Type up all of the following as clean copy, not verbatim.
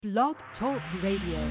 Blog Talk Radio.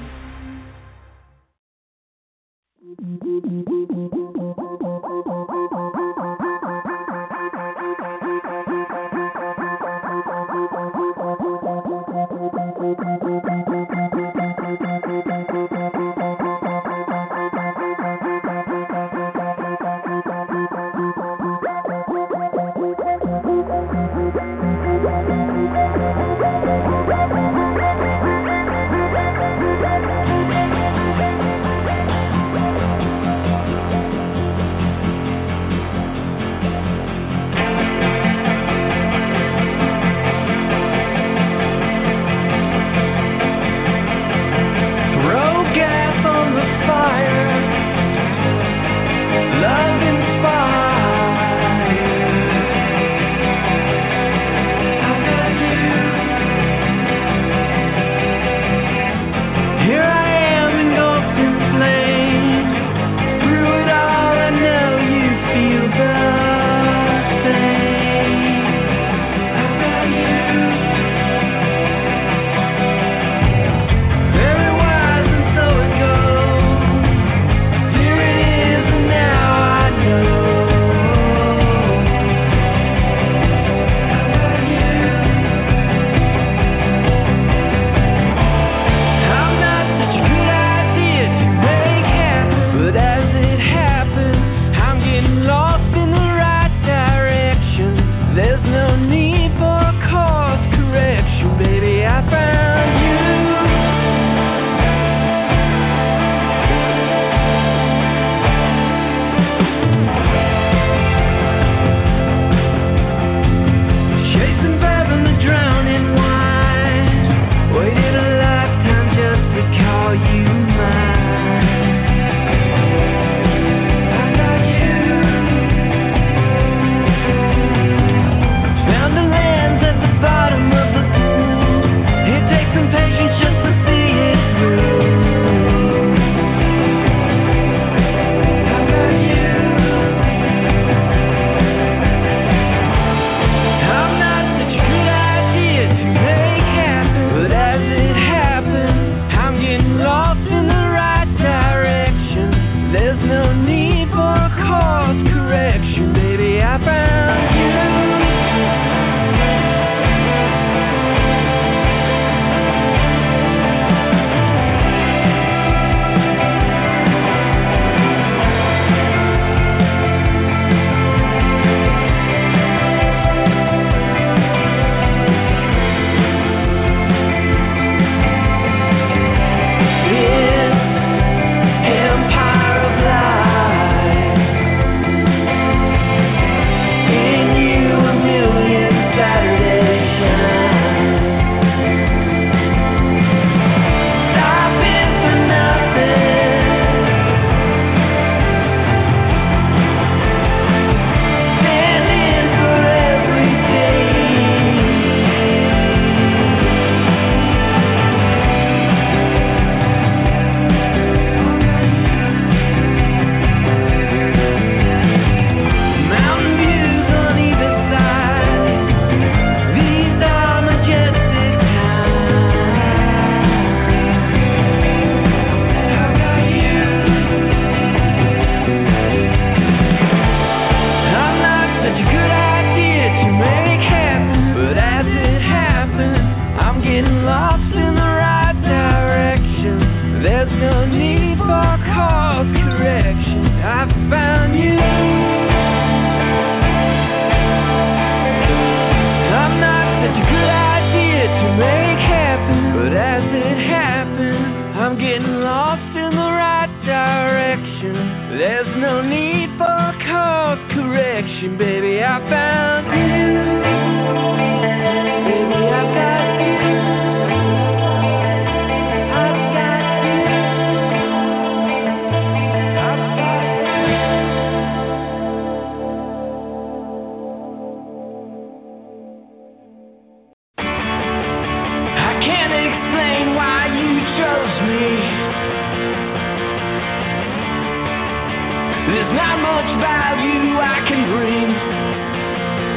There's not much value I can bring.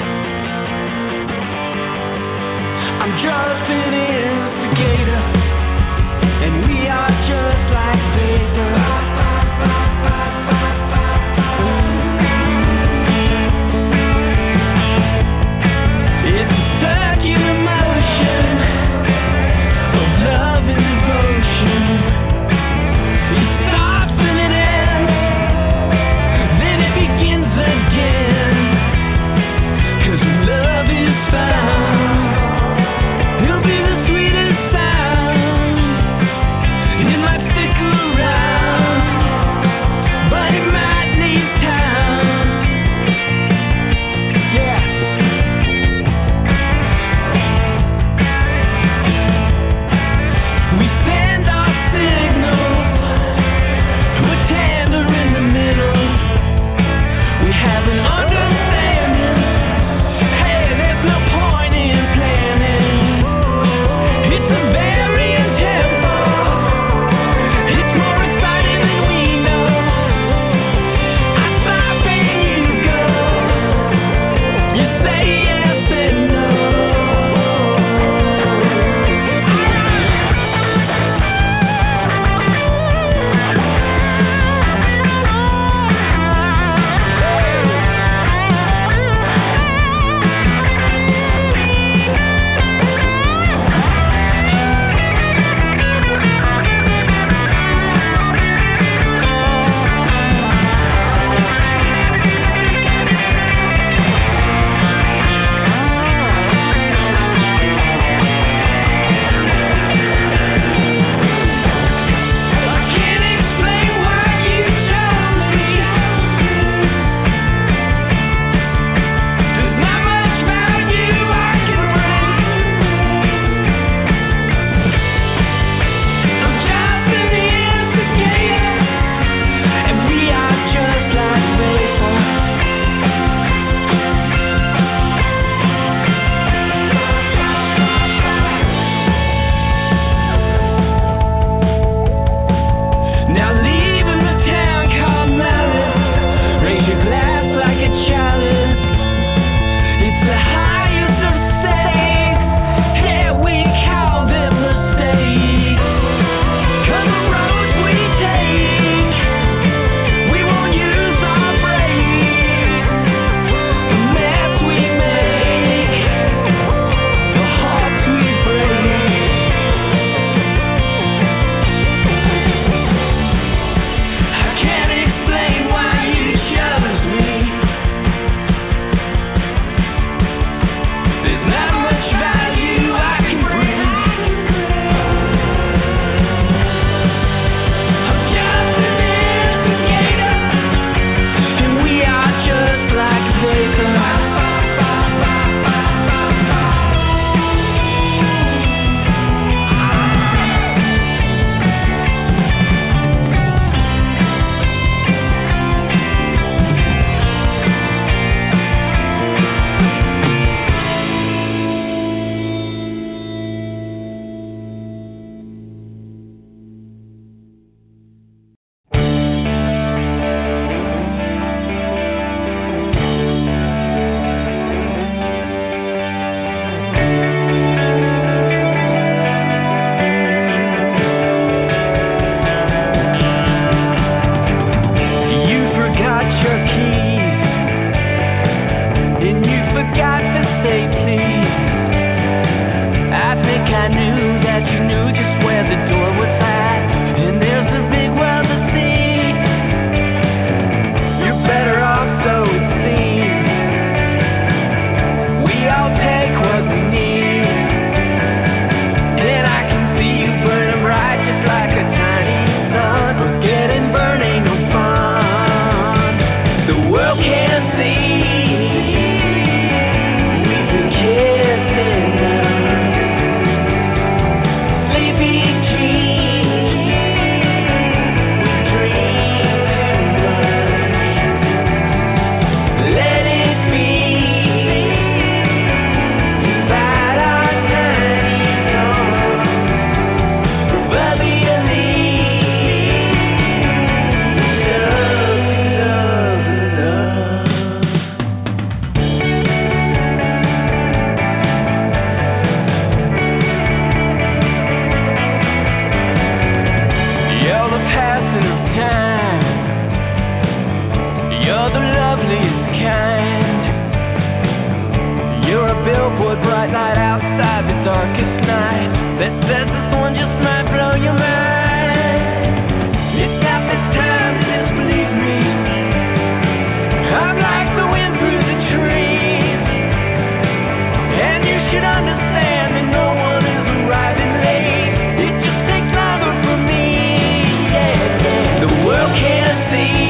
What bright light outside the darkest night that says this one just might blow your mind. It's got this time, just believe me. I'm like the wind through the trees, and you should understand that no one is arriving late. It just takes longer for me. Yeah. The world can't see.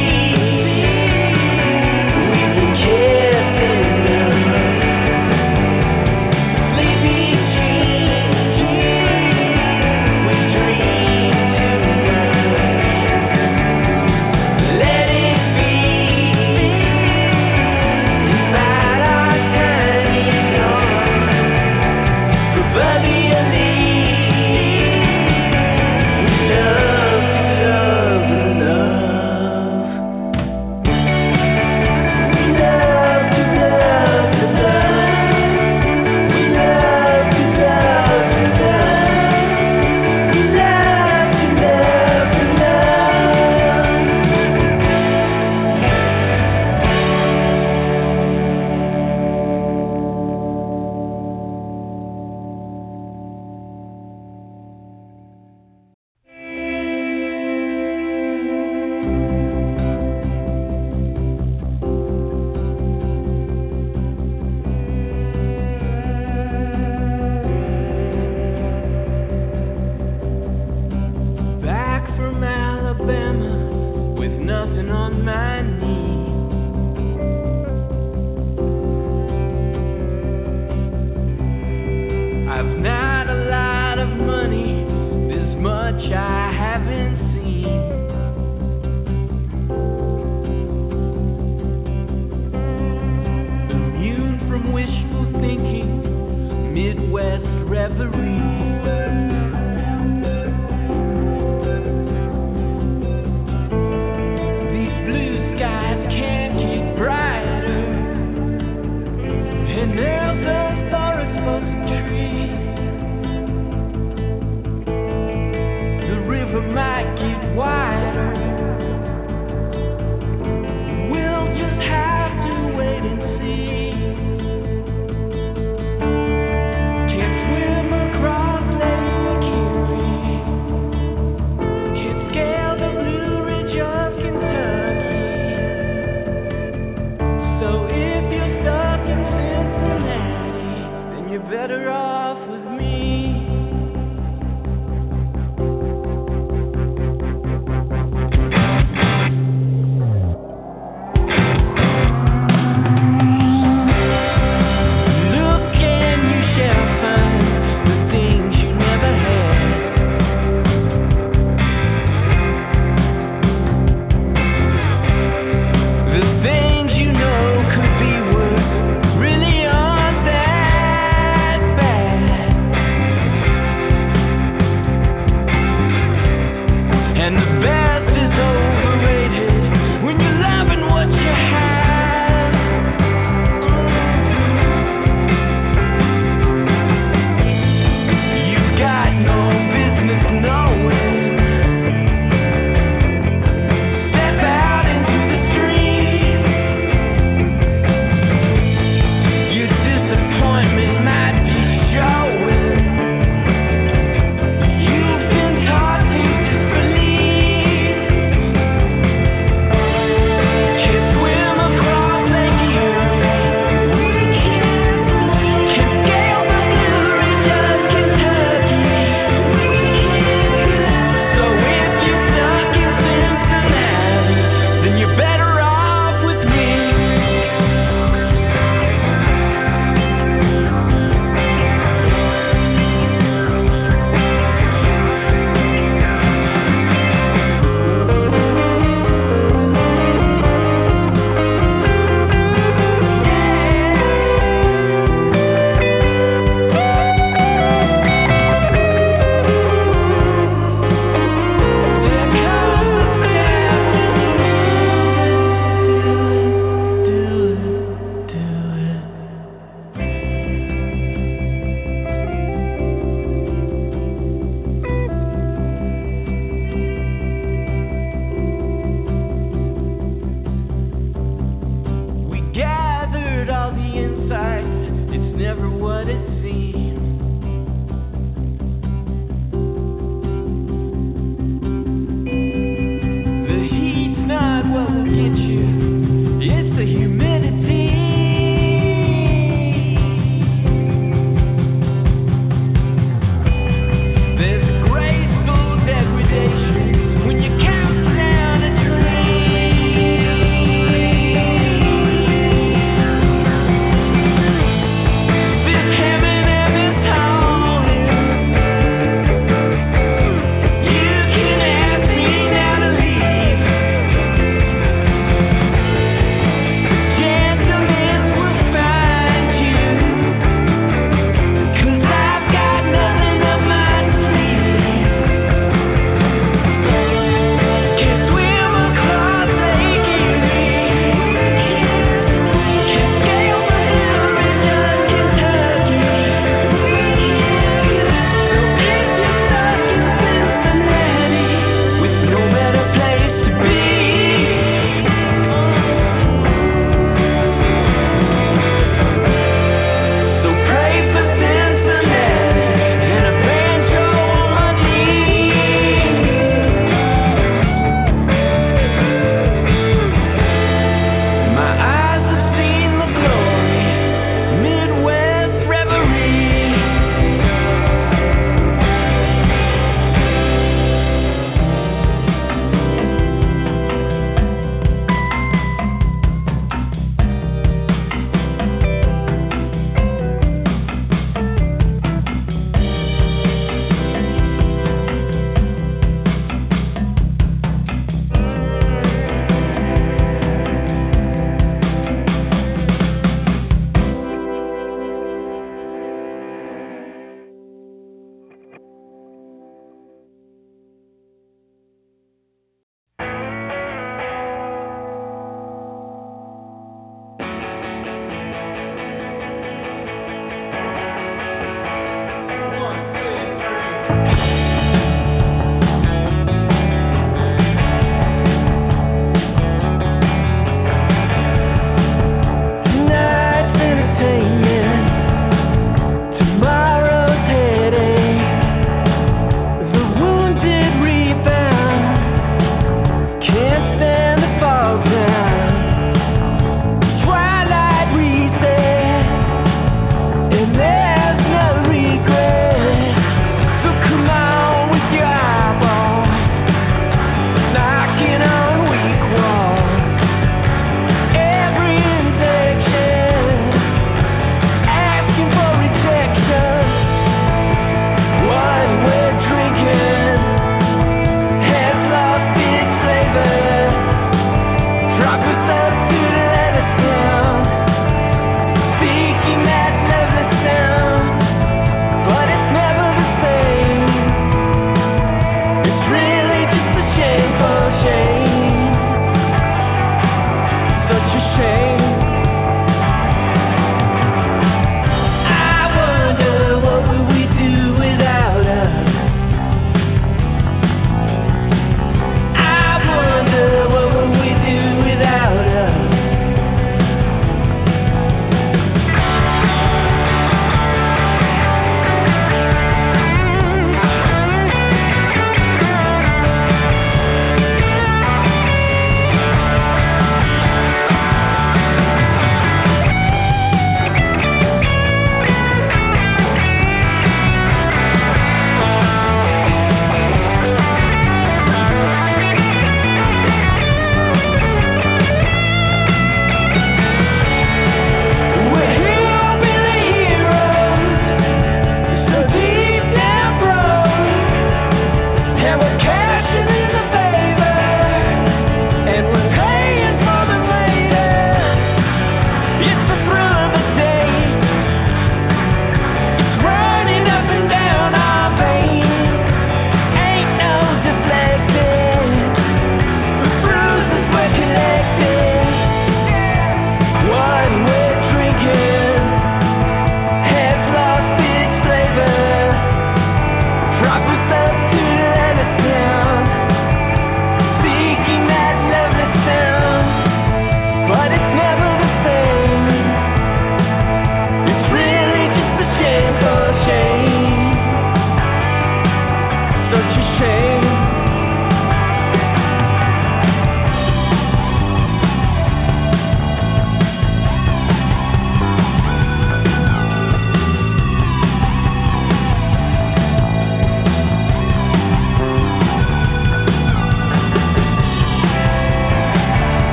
We've been kissing. It's really just a shame for shame. Such a shame. I wonder what would we do without her. I wonder what would we do without her.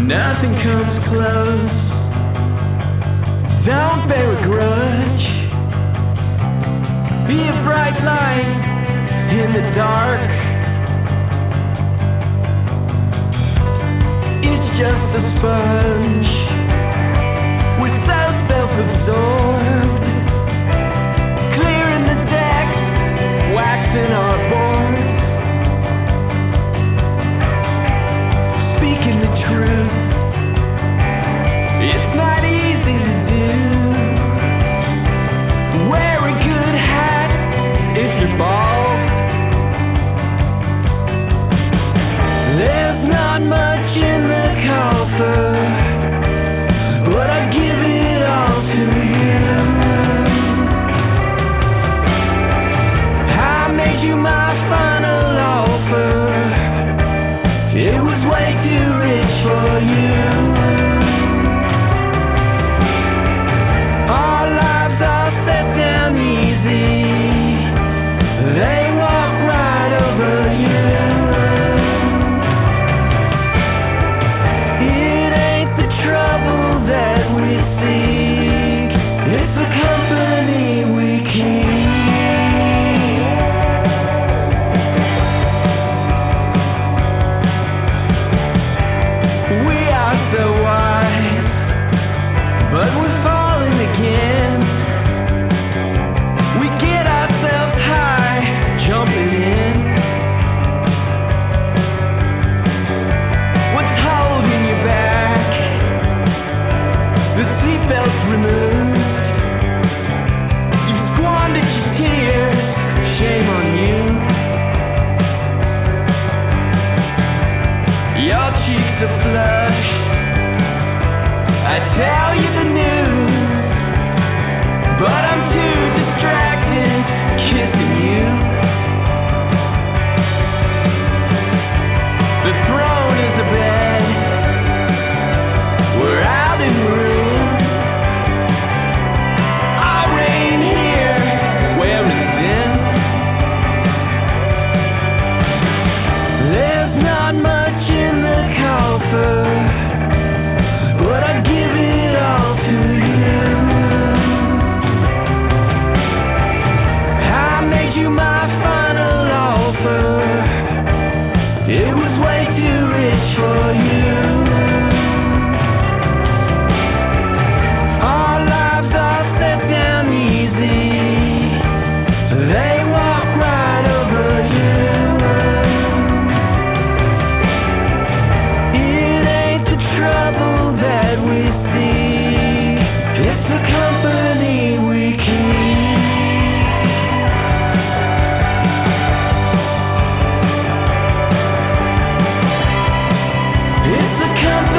Nothing comes close. Don't bear a grudge. Be a bright light in the dark. It's just a sponge. We're so self-absorbed. Clearing the deck, waxing our boards. Speaking the truth, it's not easy to do. Wear a good hat if you're bald. There's not much in the coffer, but I give it all to you. I made you my final offer. It was way too rich for you. Our lives are set down easy. They walk right over you. It ain't the trouble that we seek. It's the company we keep. So wise, but we're falling again. We get ourselves high, jumping in. What's holding you back? The seatbelt's removed. You've squandered your tears, shame on you. Your cheeks are flushed. I tell you the news, but I'm too distracted kissing you. The throne is a bed. We're out in room. I'll reign here where it's in. There's not much in the coffer, but I give it all to you. I made you my final offer. It was way too rich for you. Our lives are set down easy. They walk right over you. It ain't the trouble that we see. It's the company we keep. It's the company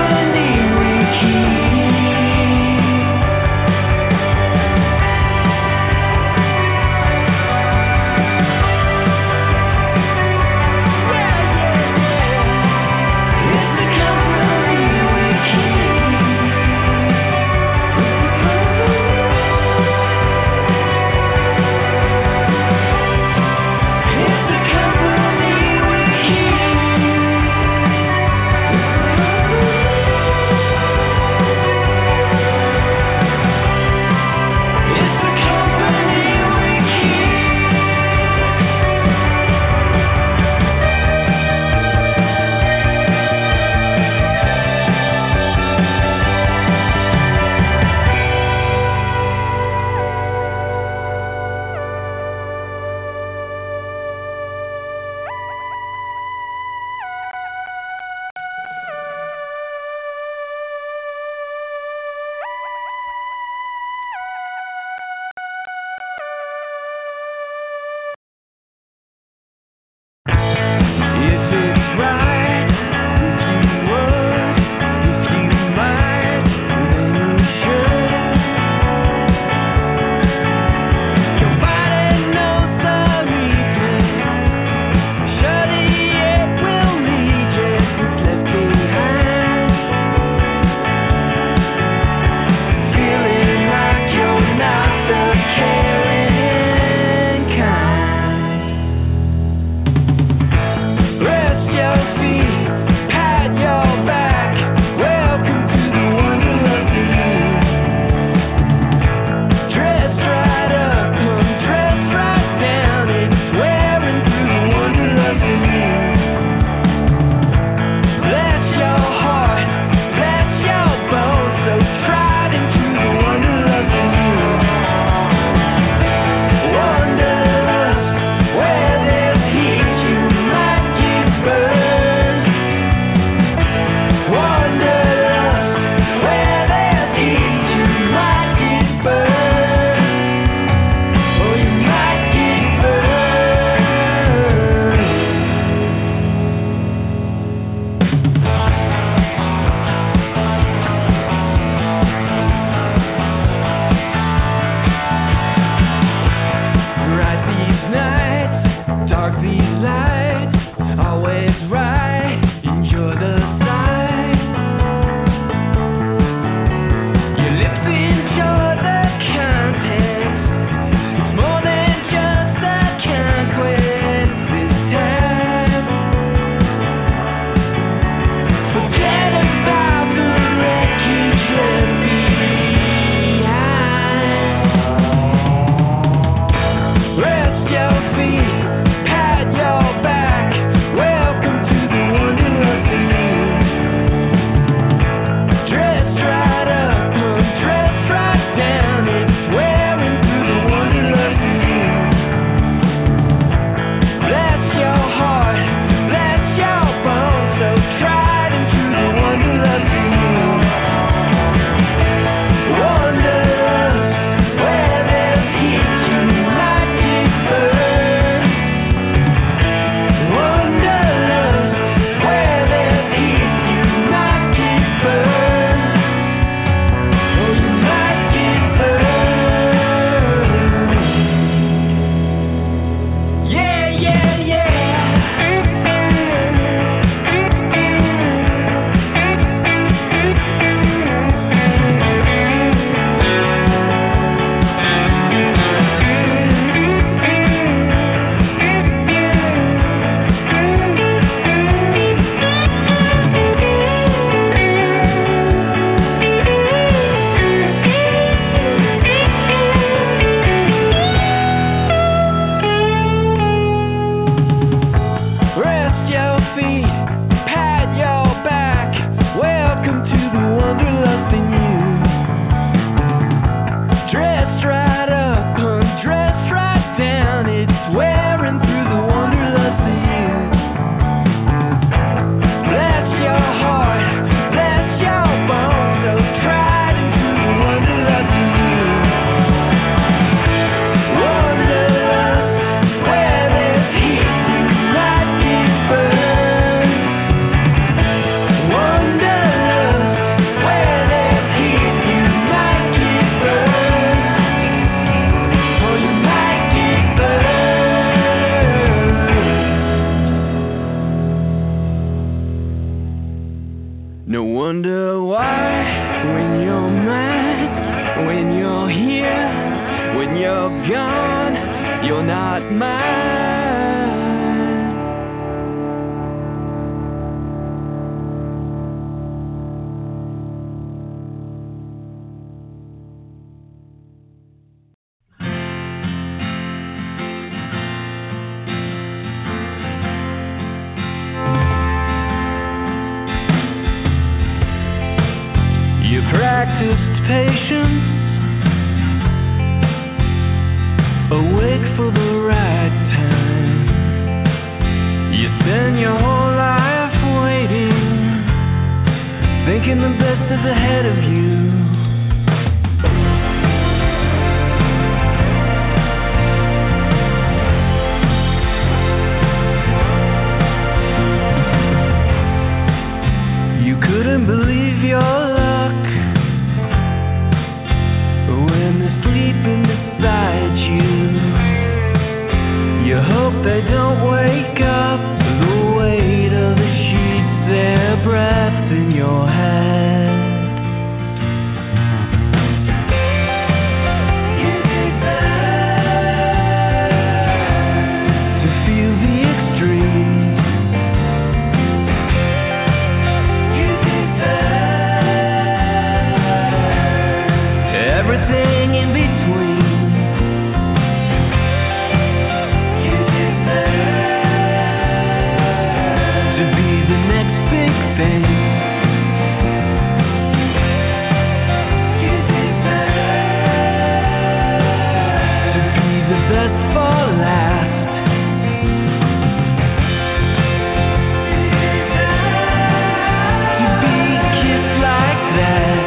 No wonder why, when you're mad, when you're here, when you're gone, you're not mine. You practiced patience, awake for the right time. You spend your whole life waiting, thinking the best is ahead of you. You couldn't believe your luck when they're sleeping beside you. You hope they don't wake up, the weight of the sheets, their breath in your head. You deserve to feel the extremes. You deserve everything in between. You deserve to be the next big thing. You deserve to be the best for last. You deserve to be kissed like that.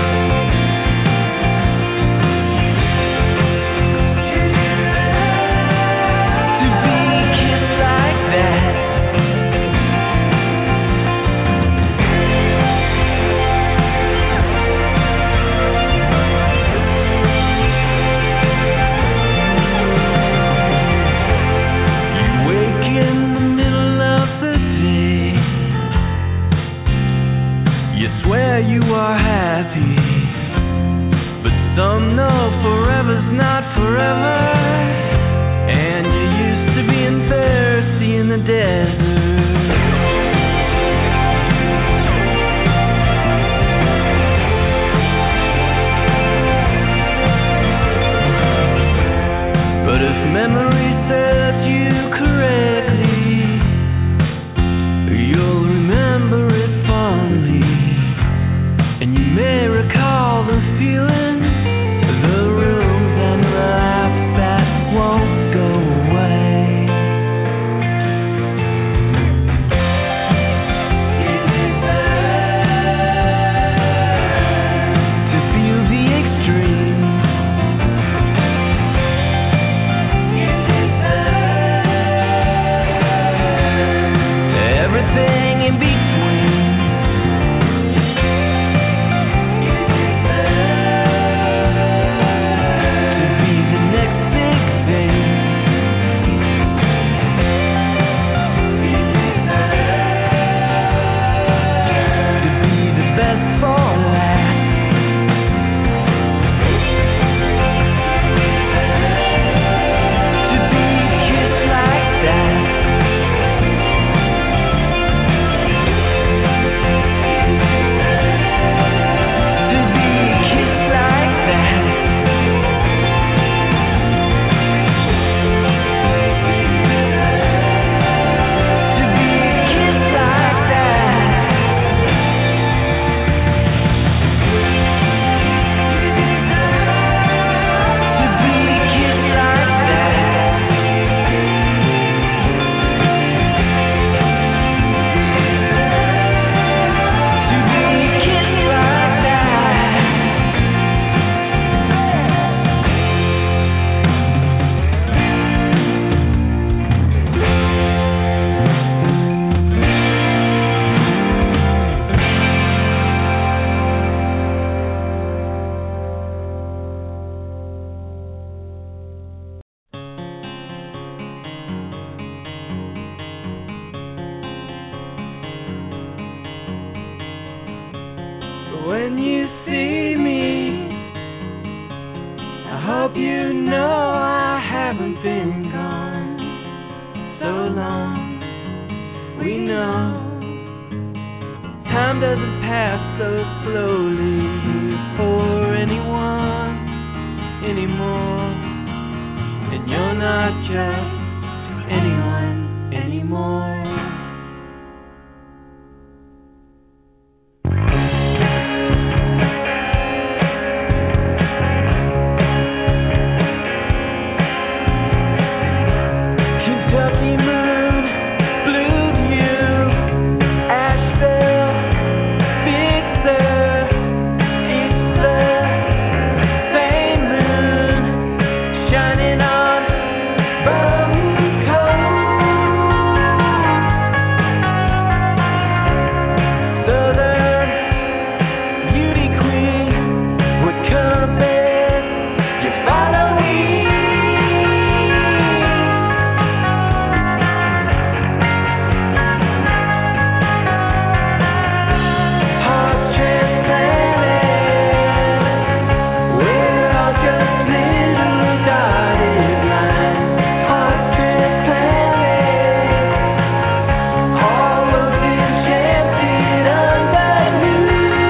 To be kissed like that. You wake in the middle of the day. You swear you are happy, but some know forever's not forever. And you're used to being thirsty in the desert. But if memory serves you correctly, you'll remember it fondly. And you may recall the feeling, the rooms and the laughs When you see me, I hope you know I haven't been gone so long. We know time doesn't pass so slowly for anyone anymore. And you're not just anyone anymore. Kentucky moon, blue view, Asheville, Big Sur, it's the same moon shining on Boat Cove. Southern beauty queen would come in, you follow me. Heart transplanted, we're all just little dotted lines. Heart transplanted, all of this shifted under new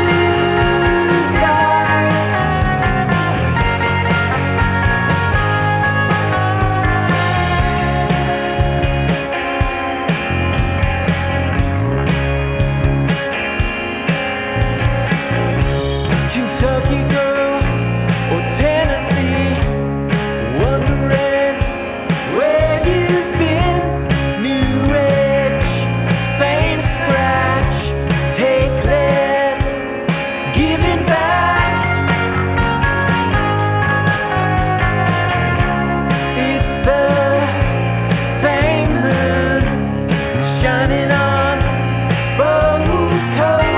skies. Kentucky girl or Tennessee, wondering where you've been. New edge, same scratch, take less, giving back. It's the same moon shining on Boat Cove.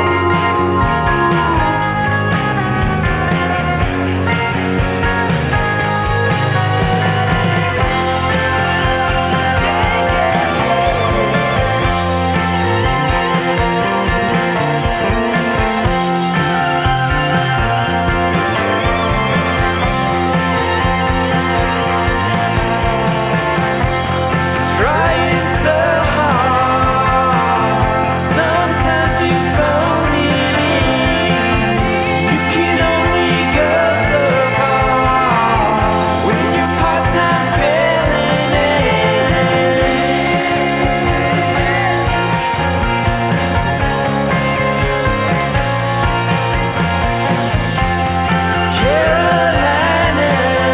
Trying so hard, sometimes you phone it in. You can only go so far when your part-time filling Carolina,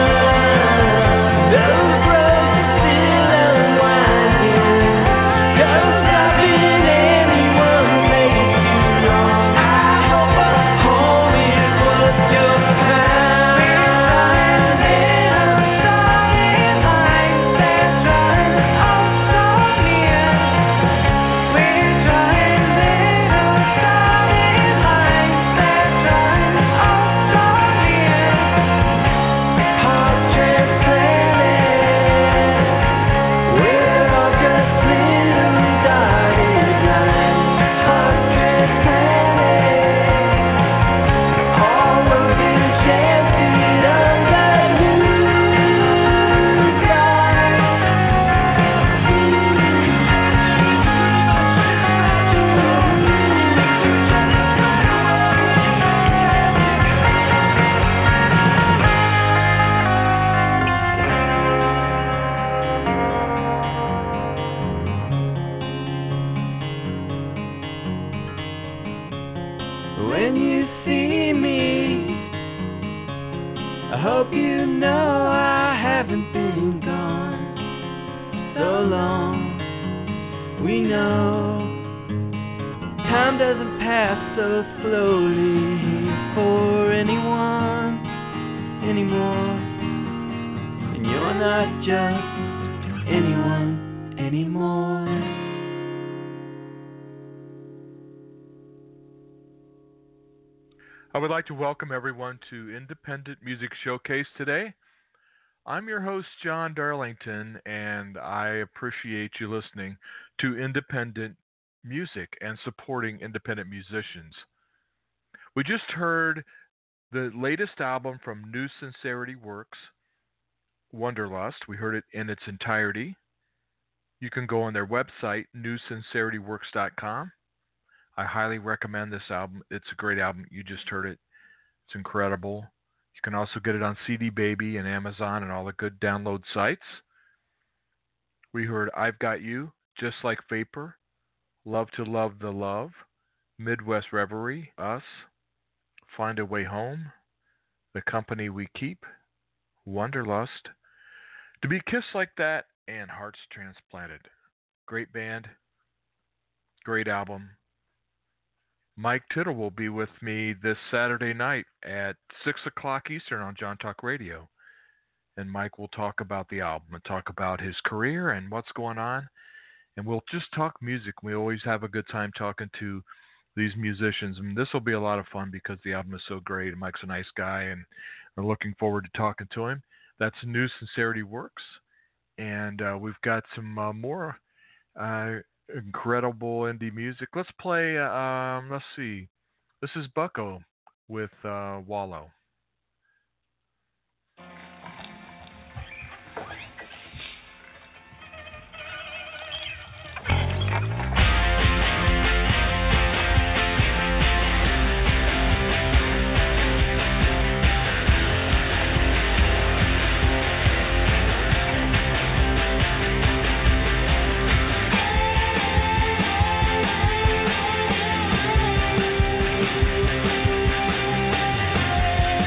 those roads are still unwinding. Don't stop in anyone makes you wrong. I hope a home is what you'll find. Little starry lights that shine oh so near. We're trying little starry lights that shine oh so near. Heart transplanted, we're all just little dotted lines. Heart transplanted, all of this shifted under new skies. When you see me, I hope you know I haven't been gone so long. We know time doesn't pass so slowly for anyone anymore. And you're not just anyone anymore. I would like to welcome everyone to Independent Music Showcase today. I'm your host, John Darlington, and I appreciate you listening to independent music and supporting independent musicians. We just heard the latest album from New Sincerity Works, Wonderlust. We heard it in its entirety. You can go on their website, newsincerityworks.com. I highly recommend this album. It's a great album. You just heard it. It's incredible. You can also get it on CD Baby and Amazon and all the good download sites. We heard I've Got You, Just Like Vapor, Love to Love the Love, Midwest Reverie, Us, Find a Way Home, The Company We Keep, Wonderlust, To Be Kissed Like That, and Hearts Transplanted. Great band, great album. Mike Tittle will be with me this Saturday night at 6 o'clock Eastern on John Talk Radio. And Mike will talk about the album and talk about his career and what's going on. And we'll just talk music. We always have a good time talking to these musicians. And this will be a lot of fun because the album is so great. Mike's a nice guy, and we're looking forward to talking to him. That's New Sincerity Works. And we've got some more incredible indie music. Let's play, let's see. This is Bucko with Wallow. Thank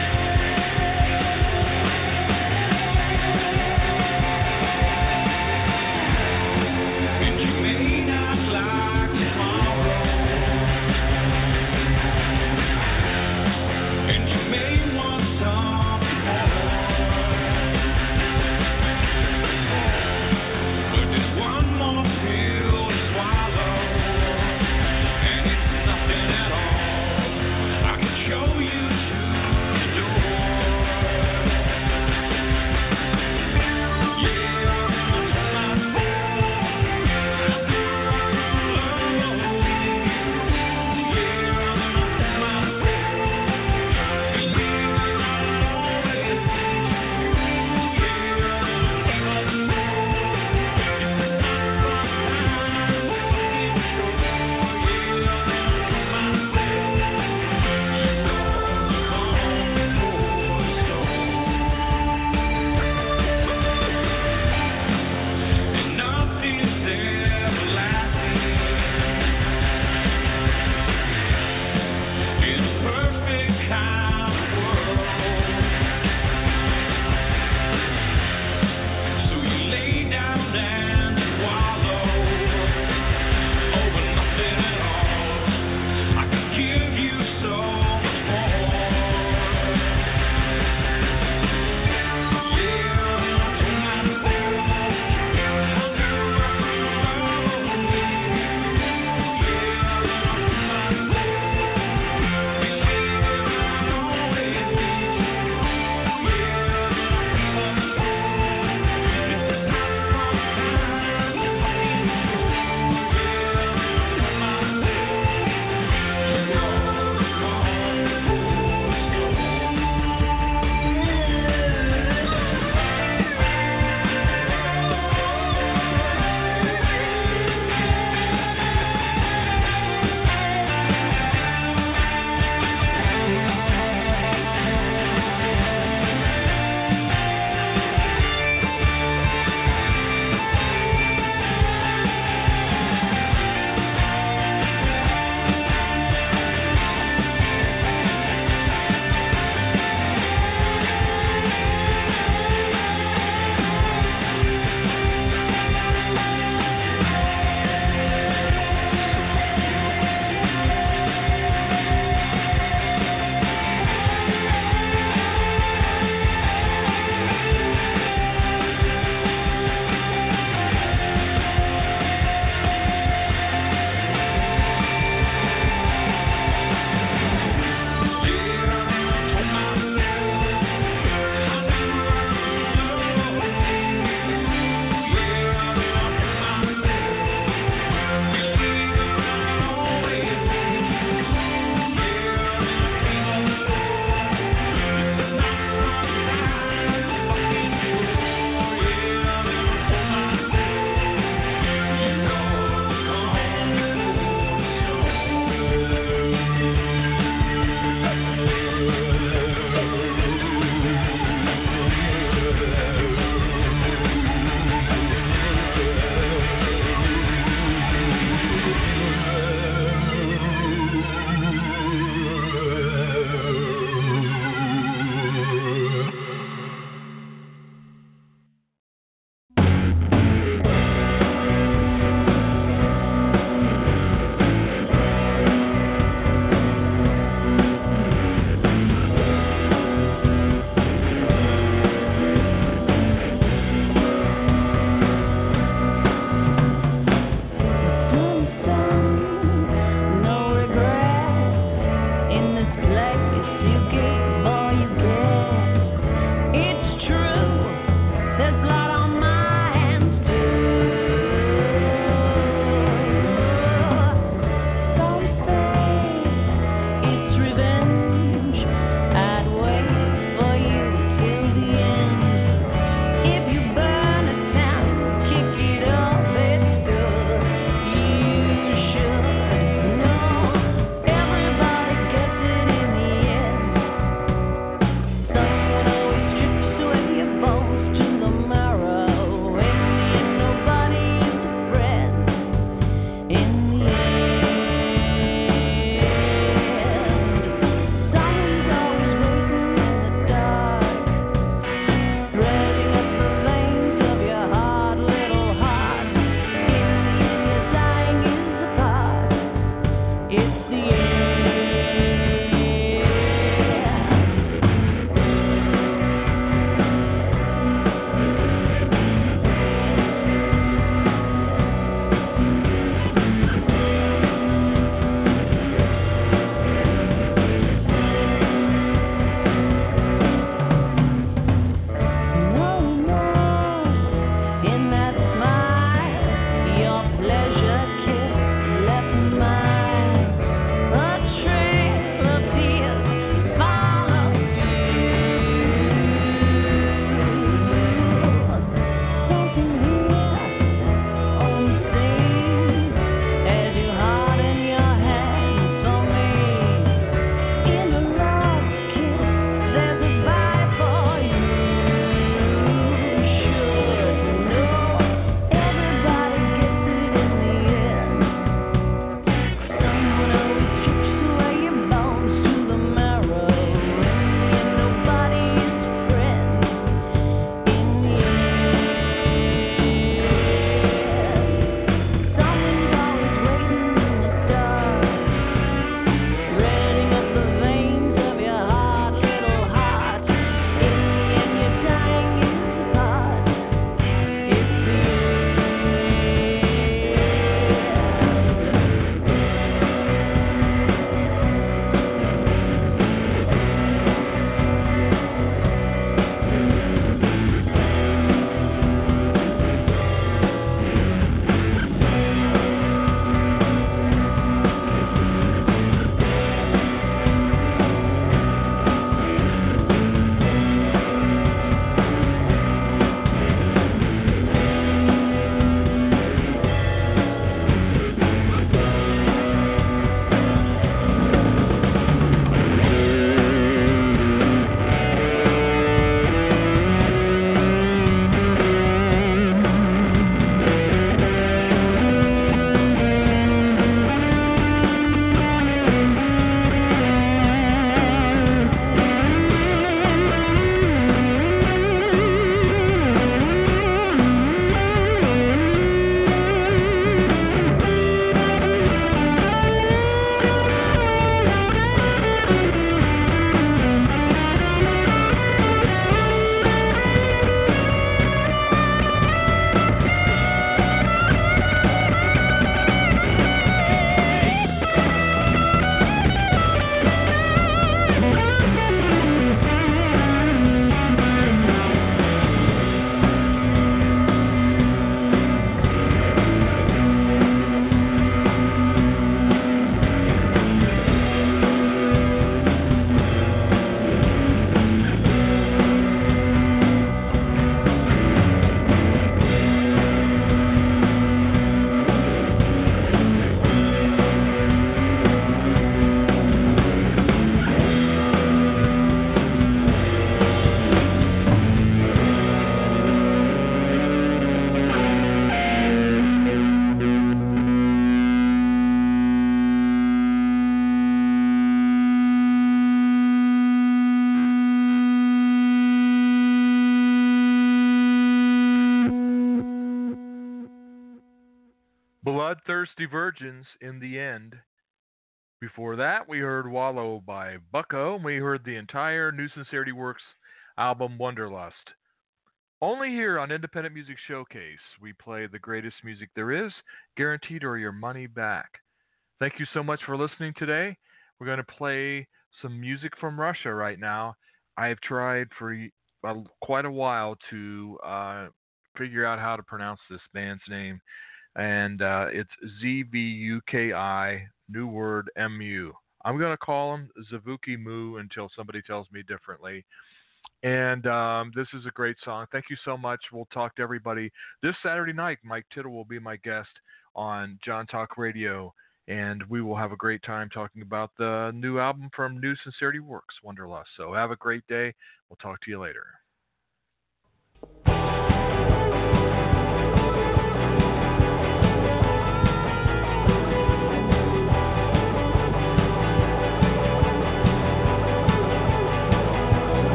Bloodthirsty Virgins, In the End. Before that, we heard Wallow by Bucko, and we heard the entire New Sincerity Works album Wonderlust. Only here on Independent Music Showcase, we play the greatest music there is, guaranteed or your money back. Thank you so much for listening today. We're going to play some music from Russia right now. I've tried for quite a while to figure out how to pronounce this band's name, and it's Zvuki, new word Mu. I'm going to call them Zvuki Mu until somebody tells me differently. And this is a great song. Thank you so much. We'll talk to everybody this Saturday night. Mike Tittle will be my guest on John Talk Radio, and we will have a great time talking about the new album from New Sincerity Works, Wonderlust. So have a great day. We'll talk to you later.